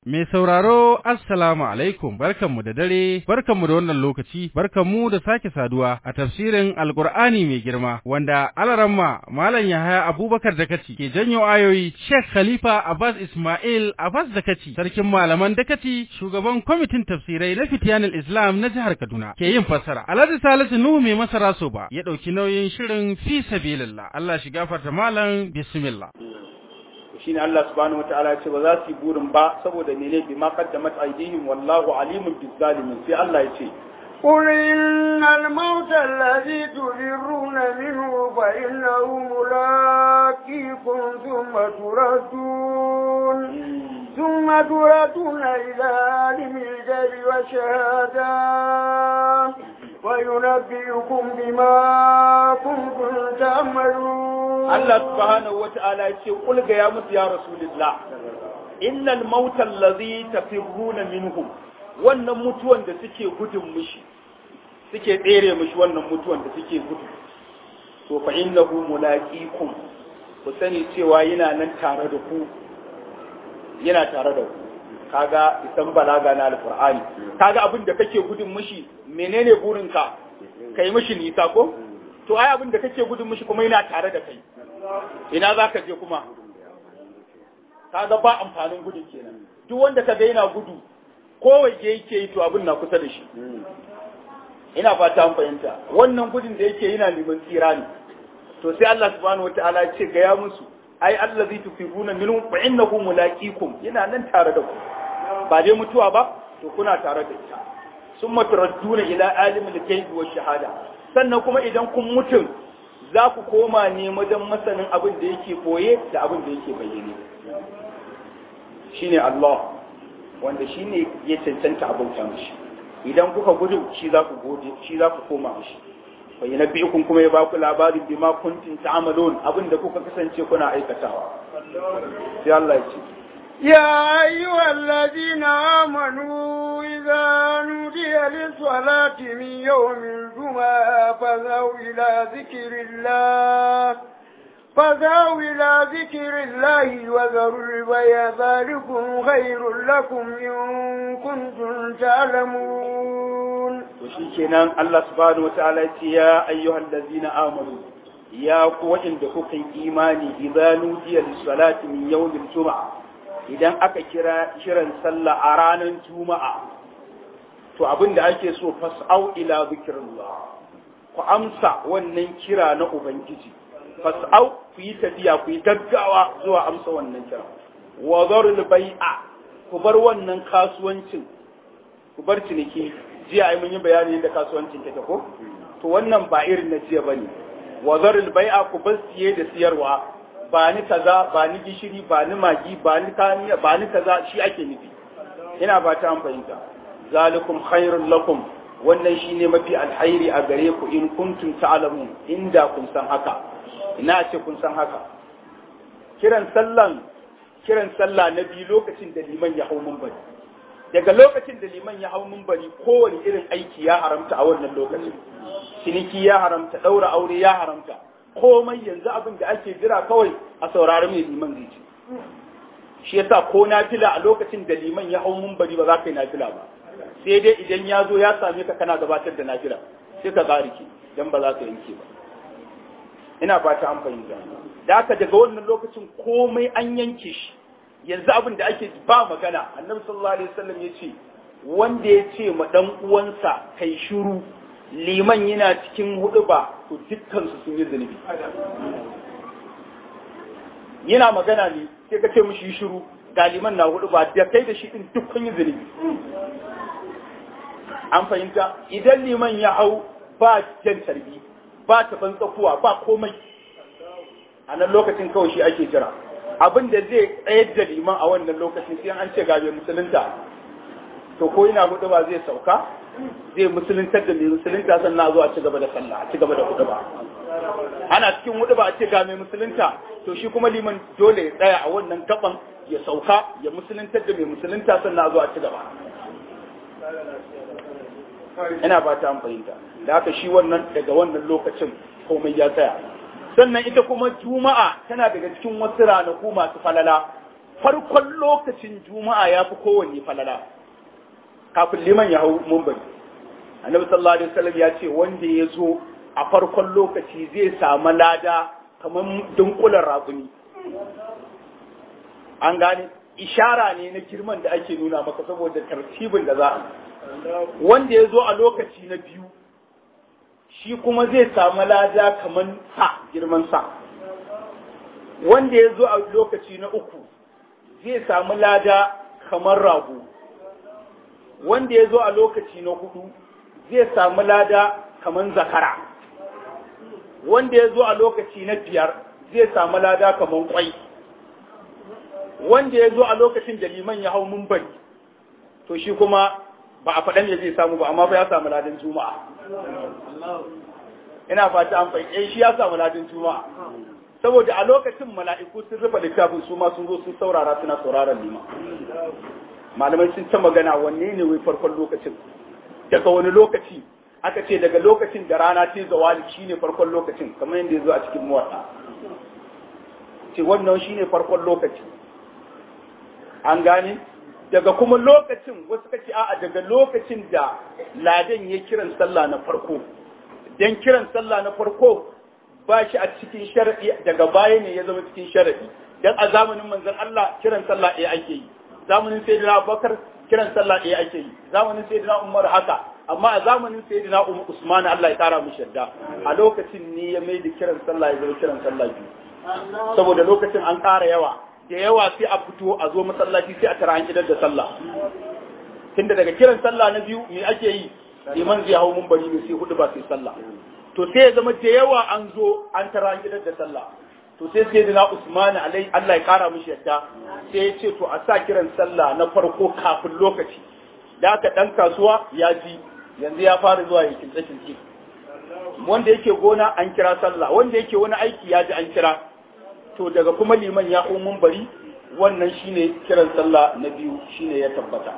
Mai sauraro, Assalamu alaikum, barkanmu da dare, barkanmu da wannan lokaci, barkanmu da sake saduwa a tafsirin Alƙur'ani mai girma, wanda alaramma Malam Yahaya Abubakar Dakaci ke janyo ayoyi, Sheikh Khalifa Abbas Ismail Abbas Dakaci, sarkin malaman Dakaci, shugaban kwamitin tafsirai na Fitiyanul Islam na jihar Kaduna, ke yin fassara. Alhaji Salisu Nuhu mai masara soba ya ɗauki nauyin shirin fi sabilillah. Allah shi gafarta malam, bismillah. Shine Allah subhanahu wataala ce ba za su yi burin ba saboda mene bi ma qaddamat aydihim wallahu alimun bizzalimin sai Allah ya ce قل إن الموت الذي تفرون منه فإنه ملاقيكم ثم تردون إلى عالم الغيب والشهادة وينبئكم بما كنتم تعملون. Allah subhanahu wataala ya ce qul ga ya musu ya rasulullah innal mauta allazi tafirruna minhu wannan mutuwan da suke gudun mishi suke tsere mishi wannan mutuwan da suke gudu to fa innahu mulaqikum ku sani cewa yana nan tare da ku yana tare da ku kaga isan balaga na alqur'ani kaga abin da kake gudun mishi menene burinka kai mishi nisa ko to ai abin da kake gudun mishi kuma yana tare da kai ina zaka je kuma kaga ba amfanin gudun kenan duk wanda kaga yana gudu kowai yake yi to abin na kusa da shi ina fata an fahimta wannan gudun da yake yana neman tsira ne to sai Allah subhanahu wataala ya ce ga ya musu ai allazi tufiruna minhum fa innahu mulaqikum yana nan tare da ku ba dai mutuwa ba to kuna tare da ita summa turadduna ila alimil ghaibi wash shahada sannan kuma idan kun mutum za ku koma ne wajen masanin abin da yake koye da abin da yake bayyane shine Allah wanda shine ya cancanta abauta mishi idan kuka gudu shi za ku gode shi za ku koma mishi fa yanabbiukum kuma ya ba ku labarin bima kuntum ta'malun abin da kuka kasance kuna aikatawa sai Allah ya ce يا أيها الذين آمنوا إذا نودي للصلاة من يوم الجمعة فذهبوا إلى ذكر الله وذروا البيع ذلكم خير لكم إن كنتم تعلمون. وشيكنا الله سبحانه وتعالى يا أيها الذين آمنوا يا قوة دخوك إيماني إذا نودي للصلاة من يوم الجمعة idan aka kira kiran sallah a ranar juma'a to abin da ake so fas'au ila zikrillah ku amsa wannan kira na ubangiji fas'au ku yi tafiya ku yi gaggawa zuwa amsa wannan kira wa zarul bai'a ku bar wannan kasuwancin ku bar ciniki jiya ai mun yi bayani yadda kasuwancin take ko to wannan ba irin na jiya bane wa zarul bai'a ku bar siye da siyarwa ba ni kaza ba ni gishiri ba ni magi ba ni kaniya ba ni kaza shi ake nufi ina ba ta fahimta zalikum khairul lakum wannan shine mafi alhairi a gare ku in kuntum ta'lamun inda kun san haka ina ce kun san haka kiran sallah na biyu lokacin da liman ya hau minbari daga lokacin da liman ya hau minbari kowane irin aiki ya haramta a wannan lokacin ciniki ya haramta daura aure ya haramta komai yanzu abin da ake jira kawai a saurari mai liman zai ce shi yasa ko nafila a lokacin da liman ya hau munbari ba za ka yi nafila ba sai dai idan ya zo ya same ka kana gabatar da nafila sai ka gariki dan ba za ka yanke ba ina fata an fahimta da haka daga wannan lokacin komai an yanke shi yanzu abin da ake ba magana annabi sallallahu alaihi wasallam ya ce wanda ya ce ma dan uwansa kai shiru liman yana cikin huduba to dukkansu sun yi zunubi yana magana ne sai ka ce mishi shiru ga liman na huduba da kai da shi din dukkan yi zunubi an fahimta idan liman ya hau ba jan tarbi ba taban tsakuwa ba komai a nan lokacin kawai shi ake jira abin da zai tsayar da liman a wannan lokacin sai an ce gabe musulunta to ko ina huduba zai sauka zai musuluntar da mai musulunta sannan zo a ci gaba da sallah a ci gaba da hudu ba ana cikin hudu ba a ce ga mai musulunta to shi kuma liman dole ya tsaya a wannan gaban ya sauka ya musuluntar da mai musulunta sannan zo a ci gaba ina ba ta fahimta da haka shi wannan daga wannan lokacin komai ya tsaya sannan ita kuma juma'a tana daga cikin wasu ranaku masu falala farkon lokacin juma'a ya fi kowanne falala kafin liman ya hau mumbari. Annabi sallallahu alaihi wasallam ya ce wanda ya zo a farkon lokaci zai samu lada kamar dunkulan rabuni. An gane ishara ne na girman da ake nuna maka saboda tartibin da za a wanda ya zo a lokaci na biyu shi kuma zai samu lada kamar sa girman sa. Wanda ya zo a lokaci na uku zai samu lada kamar rago. Wanda ya zo a lokaci na hudu zai samu lada kamar zakara. Wanda ya zo a lokaci na biyar zai samu lada kamar kwai. Wanda ya zo a lokacin da liman ya hau mumbari to shi kuma ba a faɗan ya zai samu ba amma fa ya samu ladan juma'a. Ina fata an fahimci shi ya samu ladan juma'a saboda a lokacin mala'iku sun rufe littafin su ma sun zo sun saurara suna sauraron liman. Malamai sun ta magana wanne ne wai farkon lokacin daga wani lokaci aka ce daga lokacin da rana ta zawali shine farkon lokacin kamar yadda ya zo a cikin muwatta ce wannan shine farkon lokaci. An gane daga kuma lokacin wasu kace a'a daga lokacin da ladan ya kiran sallah na farko dan kiran sallah na farko ba shi a cikin sharadi daga baya ne ya zama cikin sharadi dan a zamanin manzon Allah kiran sallah ɗaya ake yi, zamanin sayyidina Abubakar kiran sallah ɗaya ake yi, zamanin sayyidina Umar haka, amma a zamanin sayyidina Usman Allah ya tara mishi yadda a lokacin ne ya mai da kiran sallah ya zama kiran sallah biyu saboda lokacin an ƙara yawa da yawa sai a fito a zo masallaci sai a tara an idar da sallah. Tunda daga kiran sallah na biyu me ake yi liman zai hau munbari ne sai hudu ba sai sallah to sai ya zama da yawa an zo an tara an idar da sallah to sai sayyidina Usman alai Allah ya kara mishi yadda sai ya ce to a sa kiran sallah na farko kafin lokaci da aka dan kasuwa ya ji yanzu ya fara zuwa ya kince wanda yake gona an kira sallah wanda yake wani aiki ya ji an kira to daga kuma liman ya umun bari wannan shine kiran sallah na biyu shine ya tabbata.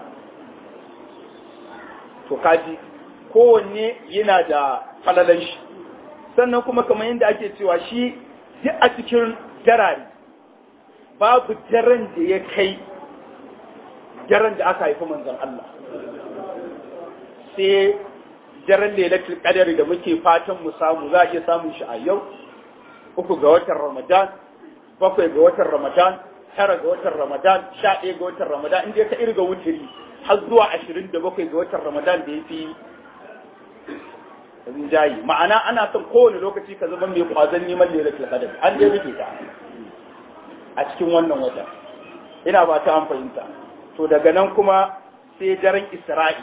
To kaji kowanne yana da falalan shi sannan kuma kamar yadda ake cewa shi duk a cikin darari babu daren da ya kai daren da aka haifi manzon Allah sai daren lailatul qadari da muke fatan mu samu za a iya samun shi a yau 3 ga watan Ramadan 7 ga watan Ramadan 9 ga watan Ramadan 11 ga watan Ramadan inda ka irga wutiri har zuwa 27 ga watan Ramadan da yafi rinjayi ma'ana ana son kowane lokaci ka zama mai kwazon neman lailatul qadr an je rike ta a cikin wannan wata ina ba ta an fahimta to daga nan kuma sai daren Isra'i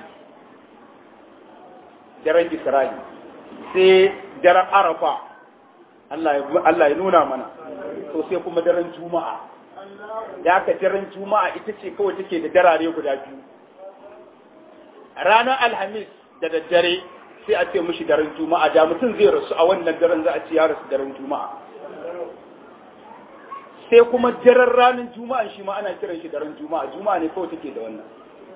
sai daren Arafa Allah ya nuna mana to sai kuma daren Juma'a da aka daren Juma'a ita ce kawai take da darare guda biyu. Ranar Alhamis da daddare sai a ce mishi daren Juma'a da mutum zai rasu a wannan daren za a ce ya rasu daren Juma'a. Sai kuma daren ranar Juma'a shi ma ana kiran shi daren Juma'a, Juma'a ne kawai take da wannan.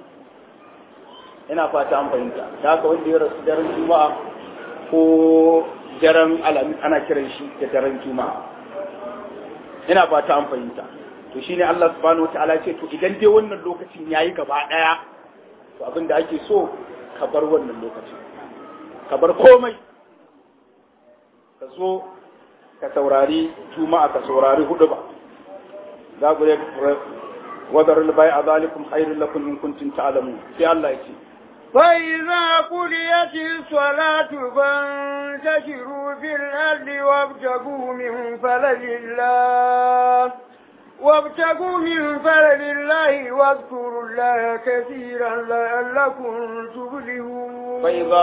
Ina fata an fahimta. Da haka wanda ya rasu daren Juma'a ko daren Alhamis ana kiran shi da daren Juma'a. Ina fata an fahimta. To shine Allah subhanahu wataala ce to idan dai wannan lokacin yayi gaba daya to abin da ake so ka bar wannan lokacin. Ka bar komai. Ka zo ka saurari Juma'a ka saurari huduba. Za ku yi wadarul bai'a zalikum khairul lakum in kuntum ta'lamun. Sai Allah ya ce فإذا قضيت الصلاة فانتشروا في الأرض وابتغوا من فضل الله واذكروا الله كثيرا لعلكم تفلحون. فإذا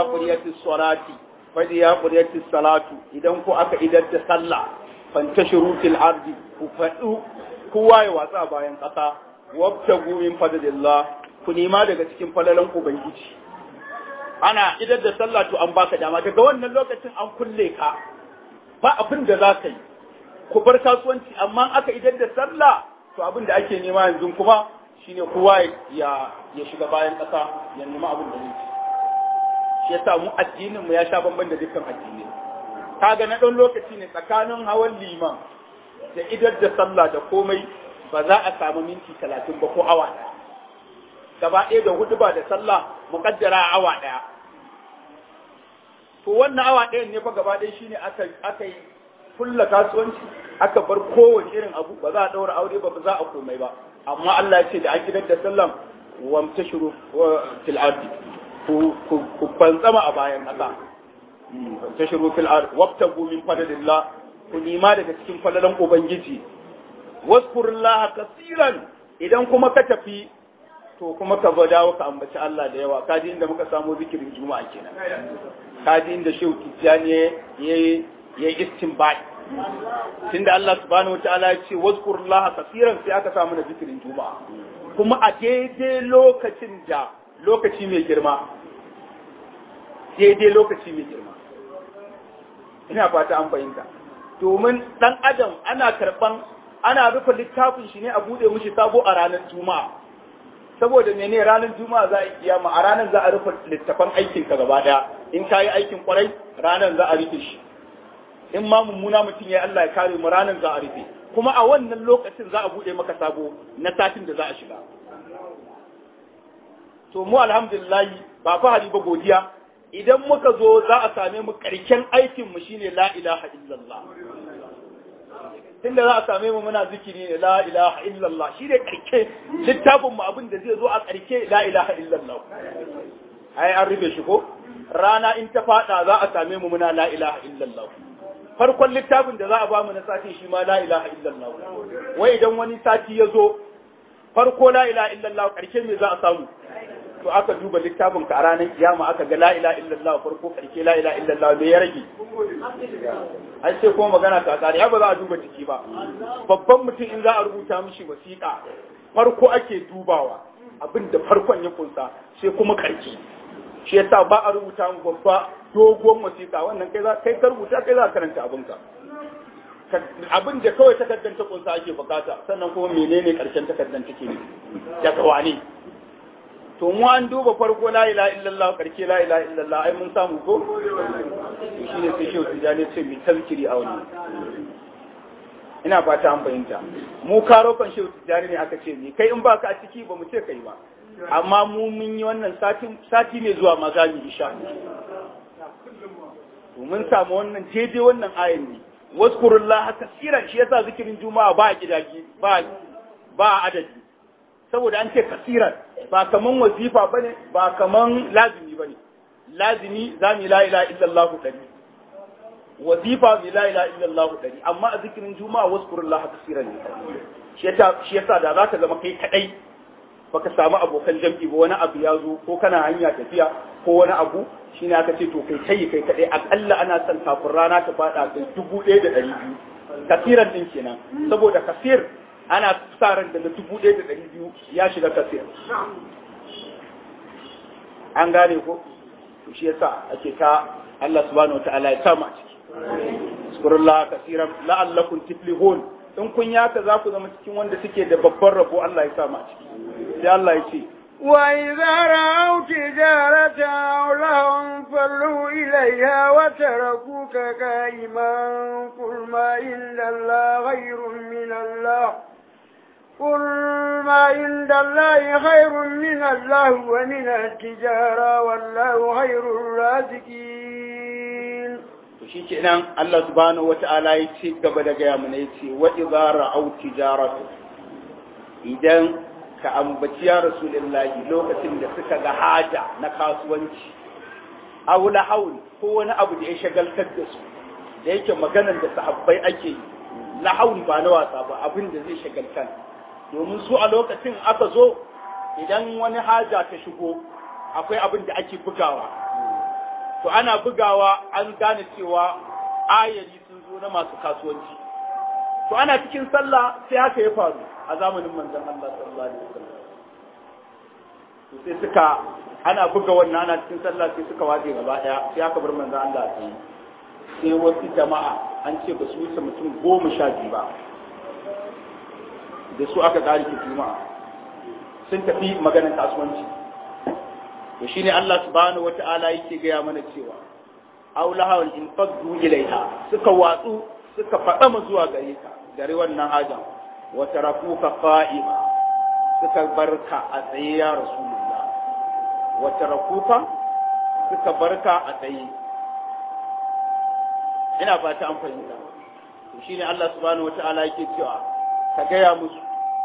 قضيت الصلاة إذا كو أكا إذا تصلى فانتشروا في الأرض كواي واسا باين قطا وابتغوا من فضل الله ku nema daga cikin falalan ubangiji ana idan da sallah to an baka dama daga wannan lokacin an kulle ka ba abin da za ka yi ku bar kasuwanci amma aka idan da sallah to abin da ake nema yanzu kuma shine kowa ya shiga bayan ƙasa ya nema abin da yake shi yasa mu addinin mu ya sha bamban da dukkan addini kaga na dan lokaci ne tsakanin hawan liman da idan da sallah da komai ba za a samu minti 30 ba ko awa ɗaya. Gaba ɗaya da hudu ba da sallah muƙaddara awa ɗaya. To wannan awa ɗayan ne fa gaba ɗaya shine aka yi kulla kasuwanci, aka bar kowane irin abu, ba za a ɗaura aure ba za a komai ba. Amma Allah ya ce da an gidan da sallam wamtashiru fil ardi ku fantsama a bayan ƙasa. Wamtashiru fil ardi wabtagu min fadlillah, ku nima daga cikin falalan ubangiji. Waskurullaha kasiran, idan kuma ka tafi to kuma ka dawo ka ambaci Allah da yawa. Kaji inda muka samu zikirin juma'a kenan. Kaji inda Shehu Tijjani yayi istinbat. Tunda Allah subhanahu wataala ya ce wazkurullaha kasiran, sai aka samu na zikirin juma'a. Kuma a daidai lokacin da lokaci mai girma. Daidai lokaci mai girma. Ina fata an fahimta. Domin dan adam ana rufe littafin shi ne a bude mishi sabo a ranar juma'a. Saboda mene ranar juma'a za a yi kiyama, a ranar za a rufe littafan aikin ka gaba daya. In ka yi aikin kwarai ranar za a rufe shi, in ma mummuna mutum ya Allah ya kare mu ranar za a rufe, kuma a wannan lokacin za a bude maka sabo na satin da za a shiga. To mu alhamdulillah ba fahari ba godiya, idan muka zo za a same mu karken aikin mu shine la ilaha illallah. Tunda za a same mu muna zikiri ne la ilaha illallah, shi ne karke littafin mu abin da zai zo a karke la ilaha illallah. Ai an rufe shi ko? Rana in ta fada za a same mu muna la ilaha illallah. Farkon littafin da za a ba mu na sati shi ma la ilaha illallah. Wai idan wani sati ya zo farko la ilaha illallah, karshe me za a samu? To aka duba littafin ka a ranar kiyama aka ga la ilaha illallah farko karshe la ilaha illallah, me ya rage? Ai sai kuma magana ta tsari, ba za a duba ciki ba. Babban mutum in za a rubuta mishi wasiƙa farko ake dubawa abin da farkon ya kunsa, sai kuma karshe. Shi yasa ba a rubuta mu babba dogon wasiƙa, wannan kai ka rubuta, kai za ka karanta abinka. Abin da kawai takardar ta kunsa ake bukata, sannan kuma menene karshen takardar take ne daga wane. To mu an duba farko la ilaha illallah, karshe la ilaha illallah, ai mun samu ko? Shi ne sai Shehu Tijjani ce mi tazkiri a wannan. Ina fata an fahimta. Mu karofan Shehu Tijjani ne aka ce ni, kai in baka a ciki ba mu ce kai ba. Amma mu mun yi wannan sati mai zuwa ma za mu insha Allah. To mun samu wannan daidai wannan ayin ne. Waskurullaha kasiran, shi yasa zikirin juma'a ba gidaje ba adadi. Saboda an ce kasiran, ba kaman wazifa bane, ba kaman lazimi bane. Lazimi za mu la ilaha illallah 100. Wazifa mu la ilaha illallah 100, amma a zikirin juma'a waskurullaha kasiran ne. Shi yasa da zaka zama kai kadai baka samu abokan jam'i ba, wani abu ya zo ko kana hanya tafiya ko wani abu, shine aka ce to kai kadai akalla ana son kafin rana ta fada kai 1200. Kasiran din kenan, saboda kasir ana sa ran daga 1200 ya shiga kasir. An gane ko? To shi yasa ake ta Allah subhanahu wataala ya sa mu a ciki. Zkurullaha kasiran la'allakum tuflihun. In kun yaka za ku zama cikin wanda suke da babban rabo, Allah ya sa mu a ciki. Sai Allah ya ce وإذا رأوا تجارة أو لهوا انفضوا إليها وتركوك قائما قل ما عند الله خير من الله قل ما عند الله خير من الله ومن التجارة والله خير الرازقين. shi kenan Allah subhanahu wata'ala ya ce gaba da gaya mana ya ce wa idza ra'aw tijaratu, idan ka ambaci ya rasulullahi lokacin da suka ga haja na kasuwanci, aw lahawl ko wani abu da ya shagaltar da su, da yake maganar da sahabbai ake yi, lahawl ba na wasa ba, abin da zai shagaltar. Domin su a lokacin aka zo idan wani haja ta shigo akwai abin da ake bugawa, to ana bugawa an gane cewa ayari sun zo na masu kasuwanci. To ana cikin sallah sai haka ya faru a zamanin manzon Allah sallallahu alaihi wasallam. To sai ana buga wannan ana cikin sallah sai suka waje gaba daya, sai aka bar manzon Allah sai wasu jama'a an ce ba su wuce mutum 12 ba, da su aka tsari ki juma'a sun tafi maganar kasuwanci. To shine Allah subhanahu wata'ala yake gaya mana cewa aulaha wal infaqdu ilaiha, suka watsu suka faɗa mu zuwa gare ka, gare wannan haja. wa tarakuka qa'ima suka barka a tsaye ya rasulullah wa tarakuka suka barka a tsaye. Ina fata an fahimta. Shi ne Allah subhanahu wata'ala yake cewa ka gaya musu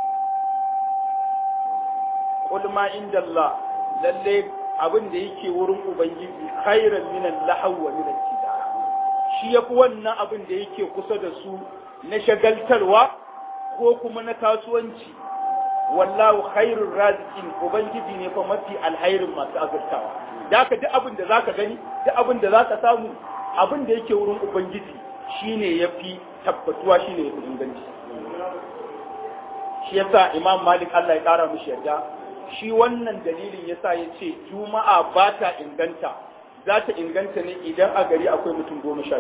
qul ma inda Allah lalle abin da yake wurin ubangiji khairan min al-lahw wa min al-tijara shi yafi wannan abin da yake kusa da su na shagaltarwa ko kuma na kasuwanci. Wallahu khairur raziqin ubangiji ne fa mafi alhairin masu azurtawa. Da haka duk abin da zaka gani duk abin da zaka samu abin da yake wurin ubangiji shine yafi tabbatuwa shine yafi inganci. Shi yasa Imam Malik Allah ya kara mishi yarda shi wannan dalilin yasa yace juma'a ba ta inganta za ta inganta ne idan a gari akwai mutum 12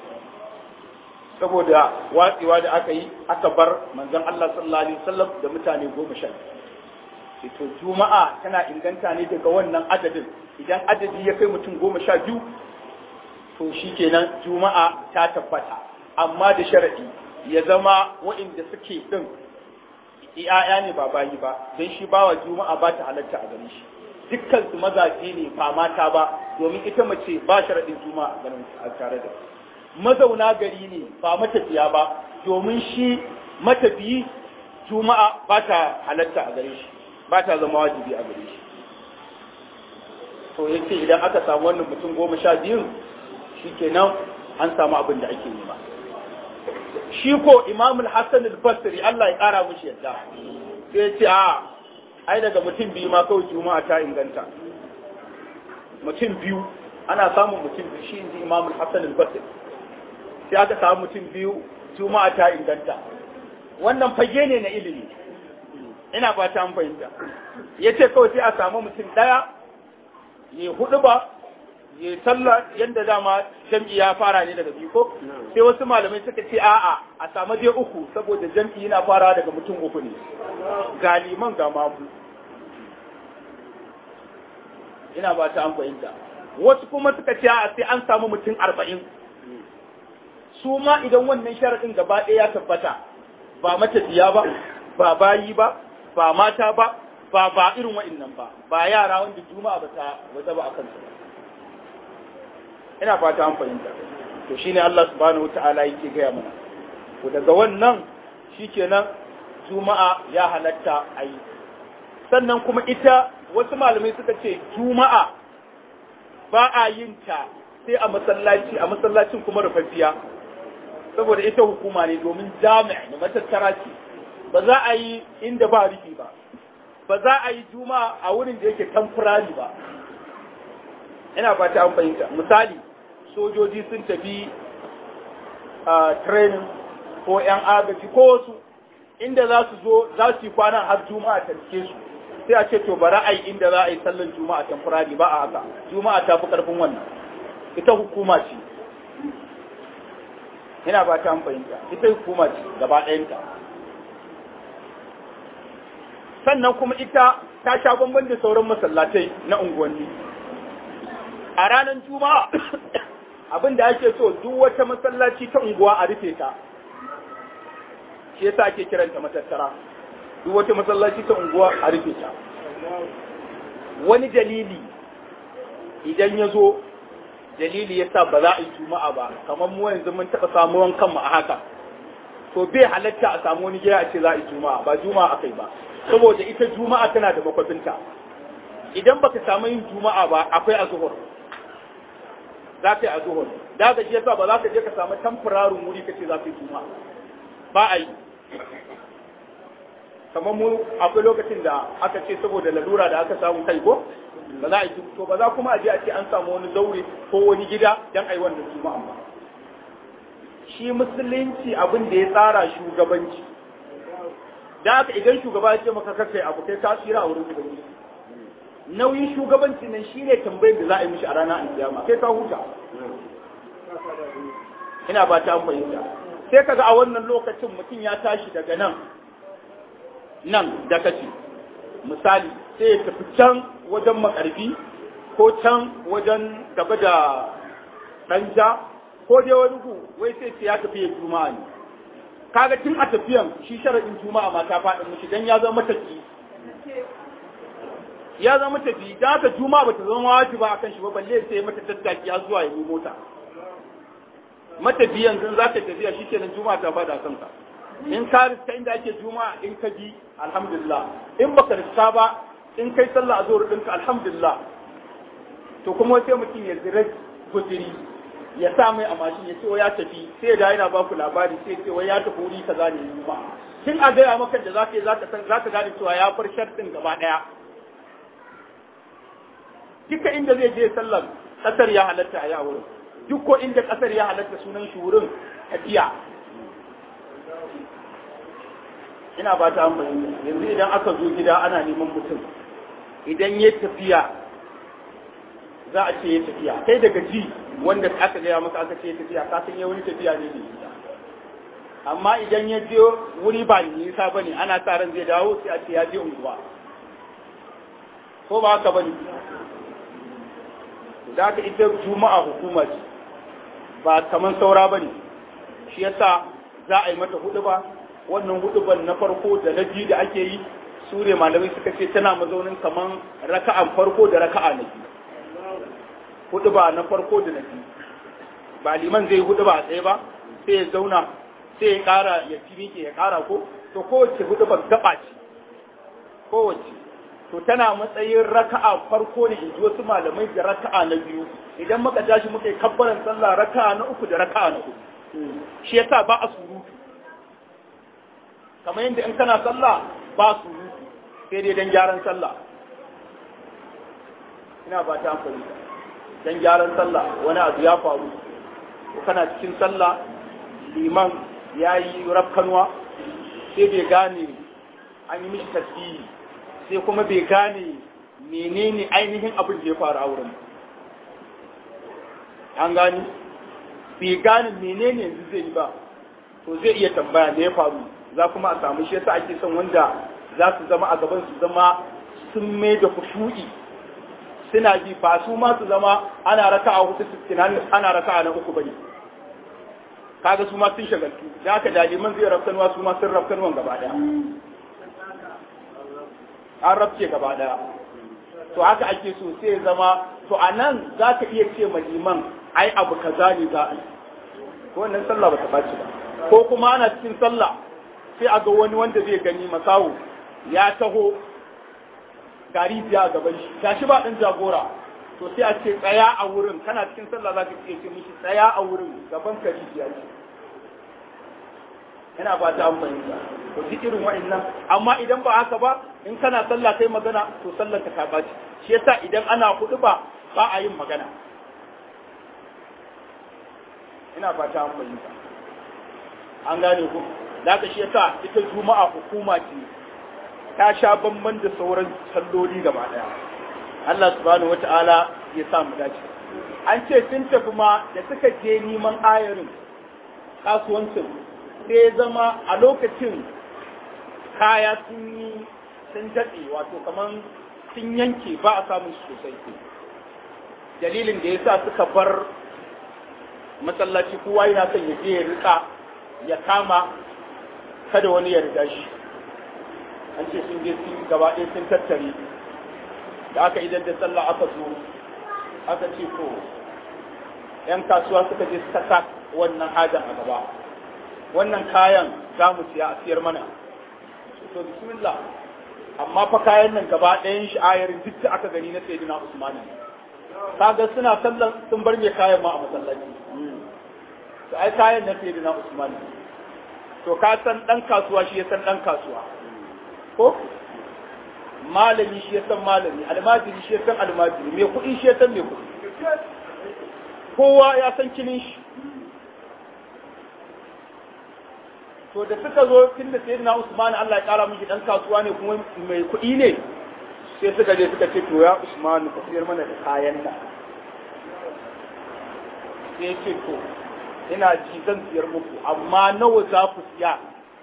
saboda watsewa da aka yi aka bar manzon Allah sallallahu alaihi wasallam da mutane 12 to juma'a tana inganta ne daga wannan adadin idan adadi ya kai mutum 12 to shikenan juma'a ta tabbata amma da sharadi ya zama waɗanda suke din iyaya ne ba bayi ba don shi bawa juma'a ba ta halatta a gare shi dukkan su mazaje ne ba mata ba domin ita mace ba sharadin juma'a a ganin a tare da mazauna gari ne ba matafiya ba domin shi matafiyi juma'a ba ta halatta a gare shi ba ta zama wajibi a gare shi to yace idan aka samu wannan mutum 12 shikenan an samu abin da ake nema. Shi ko Imam al-Hassan al-Basri Allah ya kara mishi yadda sai ya ce ai daga mutum biyu ma kawai juma'a ta inganta. Mutum biyu ana samun mutum biyu shi inji Imam al-Hassan al-Basri sai aka samu mutum biyu juma'a ta inganta. Wannan fage ne na ilimi ina fata an fahimta. Yace kawai sai a samu mutum daya ya hudu ba ya sallah yanda dama jam'i ya fara ne daga biyu ko sai wasu malamai suka ce a'a a samu dai uku saboda jam'i yana fara daga mutum uku ne ga liman ga mamu ina ba ta an fahimta. Wasu kuma suka ce a'a sai an samu mutum 40 su ma idan wannan sharadin gaba ɗaya ya tabbata ba matafiya ba ba bayi ba ba mata ba ba irin wa'annan ba yara wanda juma'a ba ta wata ba akan su. Ina fata an fahimta. To shine Allah subhanahu wata'ala yake gaya mana to daga wannan shikenan juma'a ya halatta ayi. Sannan kuma ita wasu malamai suka ce juma'a ba a yin ta sai a masallacin kuma rufaffiya saboda ita hukuma ne domin jami'a da matattara ce ba za a yi inda ba rufi ba za a yi juma'a a wurin da yake temporary ba. Ina fata an fahimta. Misali sojoji sun tafi training ko 'yan agaji ko wasu inda za su zo za su yi kwanan har juma'a ta cike su sai a ce to bari a yi inda za a yi sallan juma'a temporary ba a haka juma'a ta fi karfin wannan ita hukuma ce. Ina ba ta fahimta ita hukuma ce gaba ɗayanta. Sannan kuma ita ta sha bamban da sauran masallatai na unguwanni. A ranar juma'a abin da ake so duk wata masallaci ta unguwa a rufe ta shi yasa ake kiranta matattara. Duk wata masallaci ta unguwa a rufe ta. Wani dalili idan ya zo dalili yasa ba za a yi juma'a ba kamar mu yanzu mun taɓa samuwan kanmu a haka to bai halatta a samu wani gida a ce za a yi juma'a ba juma'a akai ba saboda ita juma'a tana da makwafinta. Idan baka samu yin juma'a ba akwai azuhur za ka yi azuhur da ga shi yasa ba za ka je ka samu tamfurarin wuri kace za ka yi juma'a ba a yi. Kamar mu akwai lokacin da aka ce saboda lalura da aka samu kai ko ba za a yi to ba za kuma a je a ce an samu wani zaure ko wani gida dan ai wannan juma'a ba. Shi musulunci abin da ya tsara shugabanci da haka idan shugaba ya ce maka kakai abu kai ka tsira a wurin shugabanci nauyin shugabanci nan shine tambayar da za a yi mishi a ranar alkiyama kai ka huta. Ina ba ta fahimta. Sai kaga a wannan lokacin mutum ya tashi daga nan da kace misali sai ya tafi can wajen makarfi ko can wajen gaba da danja ko dai wani gu wai sai ya tafi ya juma'a ne kaga tun a tafiyan shi sharadin juma'a ma ta faɗin mishi dan ya zama tafi dan haka juma'a bata zama wajiba akan shi ba balle sai mata tattaki har zuwa ya yi mota matafiyan zan zaka tafiya shikenan juma'a ta faɗa kanka in ka riska inda ake juma'a in ka ji alhamdulillah in baka riska ba in kai sallah azhar ɗinka alhamdulillah to kuma sai mutum ya zira gudiri ya sa mai a mashin ya ce ya tafi sai da yana ba ku labari sai ce wai ya tafi wuri kaza ne juma'a tun a gaya maka da zaka gane cewa ya far shartin gaba daya duka inda zai je sallar kasar ya halatta a wurin duk ko inda kasar ya halatta sunan shi wurin tafiya ina ba ta amfani yanzu idan aka zo gida ana neman mutum idan ya tafiya za a ce ya tafiya kai daga ji wanda aka gaya maka aka ce ya tafiya ka san ya wani tafiya ne amma idan ya je wuri ba nisa bane ana sa ran zai dawo sai a ce ya je unguwa ko ba haka bane da ka ita juma'a hukuma ce ba kaman saura bane shi yasa za a yi mata huduba wannan huduban na farko da na biyu da ake yi sure malamai suka ce tana mazaunin kaman raka'an farko da raka'a na biyu huduba na farko da na biyu ba liman zai huduba a tsaye ba sai ya zauna sai ya kara ya miƙe ya kara ko to kowace hudubar gaba ce kowace to tana matsayin raka'a farko ne in ji wasu malamai da raka'a na biyu idan muka tashi muka yi kabbaran sallah raka'a na uku da raka'a na uku shi yasa ba a surutu kamar yadda in kana sallah ba surutu sai dai dan gyaran sallah ina ba ta amfani dan gyaran sallah wani abu ya faru ko kana cikin sallah liman yayi rafkanwa sai bai gane an yi mishi tasbihi sai kuma bai gane menene ainihin abin da ya faru a wurin an gani bai gane menene yanzu zai yi ba to zai iya tambaya me ya faru za kuma a samu shi yasa ake son wanda za su zama a gaban su zama sun mai da kushu'i suna ji ba su ma su zama ana raka'a hudu ana raka'a na uku bane kaga su ma sun shagaltu da haka daliman zai rafkanwa su ma sun rafkanwan gaba daya an rafke gaba daya to haka ake so sai zama to anan za ka iya ce ma liman ai abu kaza ne za a yi wannan sallah ba ta baci ba ko kuma ana cikin sallah sai a ga wani wanda zai gani masawo ya taho gari biya a gaban shi gashi ba dan jagora to sai a ce tsaya a wurin kana cikin sallah za ka iya ce mishi tsaya a wurin gaban kari biya ce ina ba ta amfani da to duk irin wa'annan amma idan ba haka ba in kana sallah kai magana to sallar ka baci shi yasa idan ana hudu ba a yin magana ina ba ta amfani da an gane ku da ka shi yasa ita juma'a hukuma ce ta sha bamban da sauran salloli gaba daya Allah subhanahu wata'ala ya sa mu dace an ce sun tafi ma da suka je neman ayarin kasuwancin sai zama a lokacin kaya sun daɗe wato kaman sun yanke ba a samun su sosai dalilin da yasa suka bar masallaci kowa yana son ya je ya rika ya kama kada wani ya riga shi an ce sun je sun gaba ɗaya sun tattare da aka idan da sallah aka zo aka ce to yan kasuwa suka je suka sa wannan hajan a gaba wannan kayan za mu siya a siyar mana to bismillah amma fa kayan nan gaba ɗayan shi ayarin duk da aka gani na sayyidina Usman kaga suna sallan sun bar me kayan ma a masallaci to ai kayan na sayyidina Usman to ka san dan kasuwa shi ya san dan kasuwa ko malami shi ya san malami almajiri shi ya san almajiri mai kuɗi shi ya san mai kuɗi kowa ya san kinin shi to da suka zo tun da sayyidina Usman Allah ya kara miki dan kasuwa ne kuma mai kuɗi ne sai suka je suka ce to ya Usman ka siyar mana da kayan nan sai ce to ina ji zan siyar muku amma nawa za ku siya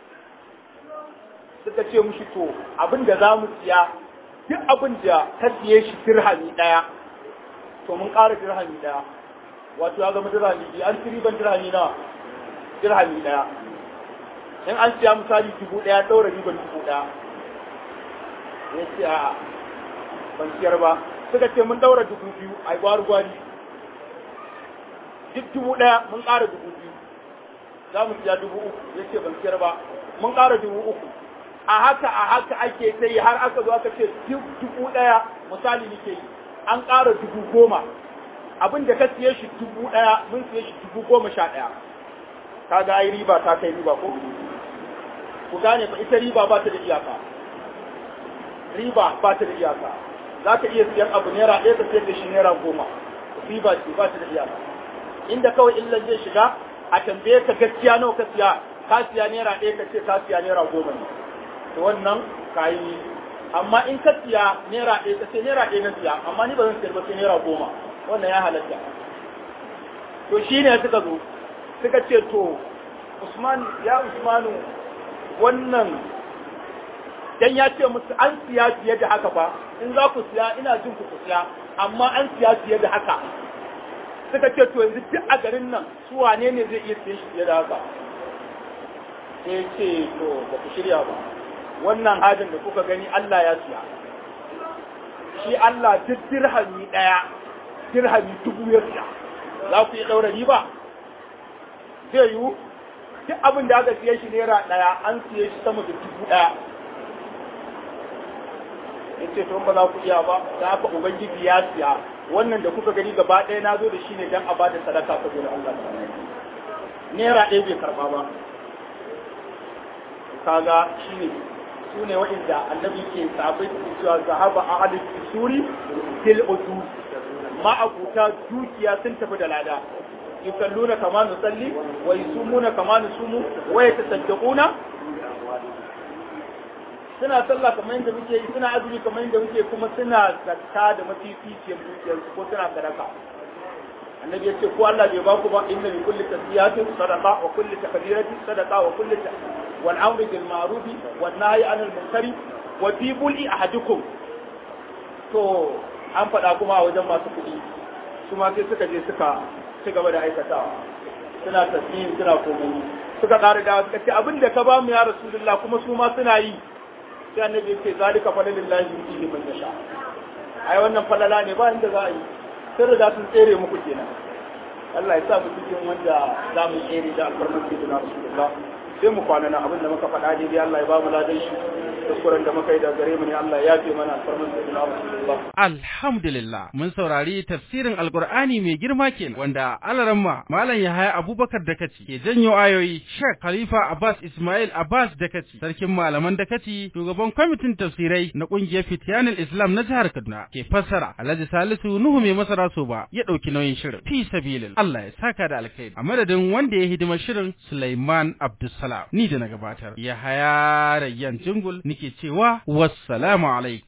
suka ce mushi to abin da za mu siya duk abin da ka siye shi dirhami ɗaya to mun ƙara dirhami ɗaya wato ya zama dirhami biyu an ci riban dirhami nawa dirhami ɗaya in an siya misali 1000 daura riban 1000 ya ce a ban siyar ba. Suka ce mun daura 2000 ai gwari duk 1000 mun ƙara 2000 za mu siya 3000 ya ce ban siyar ba mun ƙara 3000 a haka ake sai har aka zo aka ce 1000 misali nake yi an ƙara 10,000 abin da ka siye shi 1000 mun siye shi 11,000 kaga ai riba ta kai riba ko ku gane fa ita riba ba ta da iyaka za ka iya siyan abu naira 1 ka siyar da shi naira 10 riba ce ba ta da iyaka inda kawai illan zai shiga a tambaye ka gaskiya nawa ka siya naira 1 ka ce ka siya naira 10 ne to wannan kayi amma in ka siya naira 1 ka ce naira 1 na siya amma ni ba zan siyar ba sai naira 10 wannan ya halatta to shine suka ce to Usmanu wannan dan ya ce musu an siya fiye da haka fa in za ku siya ina jin ku siya amma an siya fiye da haka suka ce to yanzu duk a garin nan su wane ne zai iya siyan shi fiye da haka sai ce to ba ku shirya ba wannan hajin da kuka gani Allah ya siya shi Allah duk dirhami 1000 ya siya za ku yi daura riba zai yiwu duk abin da aka siye shi naira 1 an siye shi sama da 1000 yace to ba za ku iya ba da haka ubangiji ya siya wannan da kuka gani gaba ɗaya na zo da shi ne dan a bada sadaka saboda Allah naira 1 bai karba ba kaga shine su ne waɗanda annabi ke sabai cewa zahaba ahli suri fil udud ma'abuta dukiya sun tafi da lada yusalluna kama nusalli wa yusumuna kama nusumu wa yatasaddaquna suna sallah kamar yadda muke yi suna azumi kamar yadda muke kuma suna zakka da mafificiyar dukiyarsu ko suna sadaka annabi ya ce ko Allah bai ba ku ba inna bi kulli tasbihatin sadaqa wa kulli takbiratin sadaqa wa kulli wal amru bil ma'ruf wan nahyi anil munkari wa fi bul'i ahadukum to an faɗa kuma a wajen masu kuɗi su ma sai suka je suka ci gaba da aikatawa suna tasbihi suna komai suka ƙara da suka ce abin da ka ba mu ya rasulullah kuma su ma suna yi sai annabi ya ce zalika fadlillahi yutihi man yasha ai wannan falala ne ba inda za a yi sai da sun tsere muku kenan Allah ya sa mu cikin wanda za mu tsere da alfarman sayyidina rasulullah sai mu kwana nan abin da muka faɗa dai Allah ya ba mu ladan shi kuskuren da muka yi da gare mu ne Allah ya yafe mana alfarman sayyidina rasulullah alhamdulillah mun saurari tafsirin alqur'ani mai girma kenan wanda alaramma malam Yahaya Abubakar Dakaci ke janyo ayoyi Sheikh Khalifa Abbas Ismail Abbas Dakaci sarkin malaman Dakaci shugaban kwamitin tafsirai na kungiyar Fitiyanul Islam na jihar Kaduna ke fassara Alhaji Salisu Nuhu mai masara soba ya dauki nauyin shirin fi sabilillah Allah ya saka da alkhairi a madadin wanda ya hidima shirin Sulaiman Abdulsalam ni da na gabatar Yahaya Rayyan Jingul nike cewa wassalamu alaikum